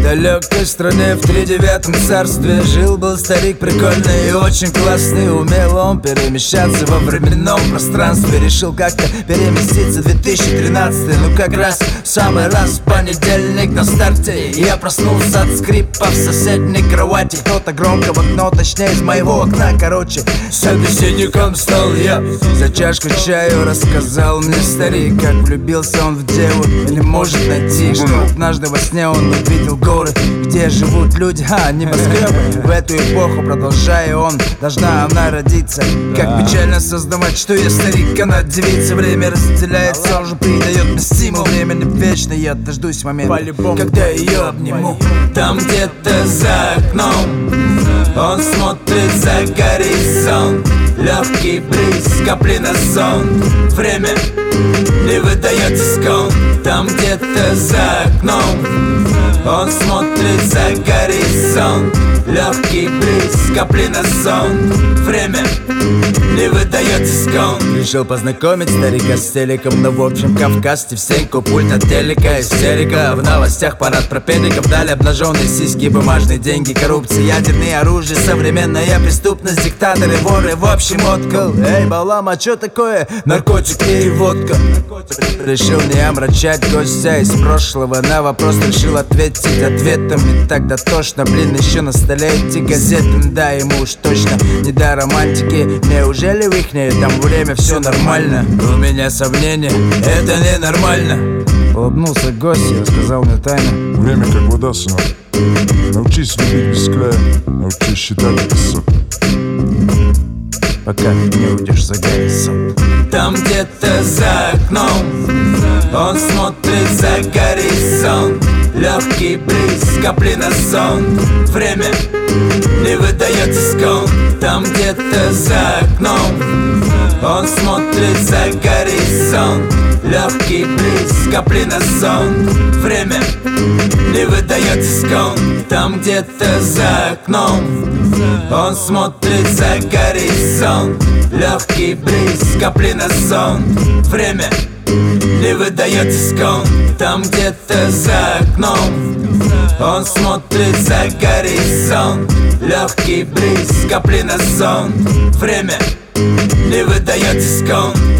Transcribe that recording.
далекой стране, в 39-м царстве жил-был старик прикольный и очень классный. Умел он перемещаться во временном пространстве. Решил как-то переместиться в 2013. Ну как раз, самый раз, понедельник на старте. Я проснулся от скрипа в соседней кровати. Кто-то громко в окно, точнее из моего окна. Короче, собеседником стал я. За чашку чаю рассказал мне старик, как влюбился он в деву и не может найти. Что однажды во сне он увидел горы, где живут люди, небоскребы. В эту эпоху, продолжая он, должна она родиться. Как печально сознавать, что я старик, она девица. Время разделяется, он же придает мне стимул. Время не вечно, я дождусь момента, когда ее обниму. Там где-то за окном он смотрит за горизонт. Легкий бриз, капли на сон. Время не выдает дисконт. Там где-то за окном он смотрит за горизонт. Легкий бриз, капли на сон. Время не выдает дисконт. Решил познакомить старика с телеком, но в общем Кавказ, Стивсенко, пульт от телека, истерика. В новостях парад про педиков, дали обнаженные сиськи, бумажные деньги, коррупция, ядерные оружия, современная преступность, диктаторы, воры, в общем откол. Эй, балам, а чё такое? Наркотики и водка. Решил не омрачать гостя из прошлого, на вопрос решил ответить ответом. И так дотошно, блин, еще на столе эти газеты. Да, ему уж точно не до романтики. Неужели в ихнее там время все нормально? У меня сомнения, это ненормально. Улыбнулся гость и рассказал мне тайну. Время как вода, сынок. Научись любить без края, научись считать без сот. Пока не уйдешь за горизонт. Там где-то за окном он смотрит за горизонт. Легкий бриз, капли на сон. Время не выдает дисконт. Там где-то за окном он смотрит за горизонт. Легкий бриз, капли на сон. Время не выдает дисконт. Там где-то за окном он смотрит за горизонт. Легкий бриз, капли на сон. Время не выдает дисконт. Там где-то за окном он смотрит за горизонт. Легкий бриз, капли на сон. Время не выдает дисконт.